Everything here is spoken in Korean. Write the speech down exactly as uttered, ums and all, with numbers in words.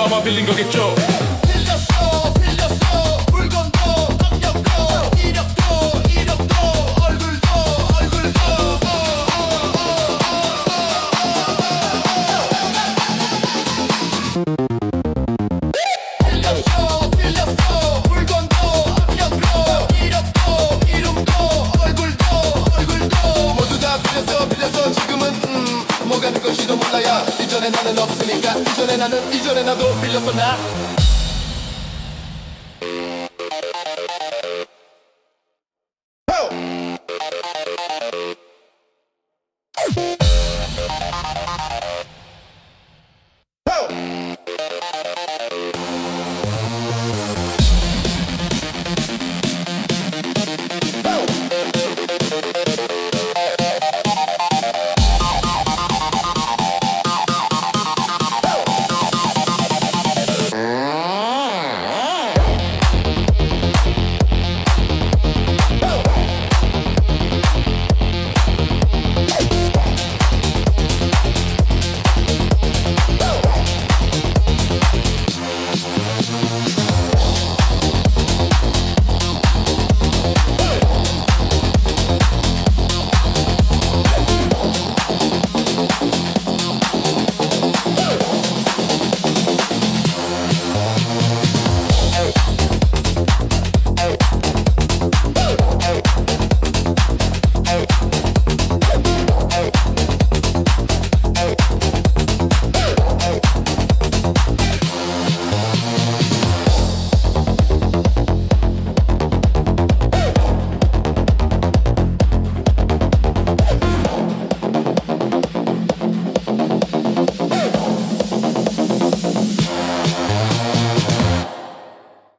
빌려서 아마 빌린 거겠죠. 빌렸어 빌렸어 물건도 학력도 이력도 이력도 얼굴도 얼굴도 빌렸어 빌렸어 물건도 학력도 이력도 이름도 얼굴도 얼굴도 모두 다 빌렸어 빌렸어 지금은 음 뭐가 는 것이도 몰라야 이전에 나는 없으니까 이전에 나는 이전에 나도 빌렸어 나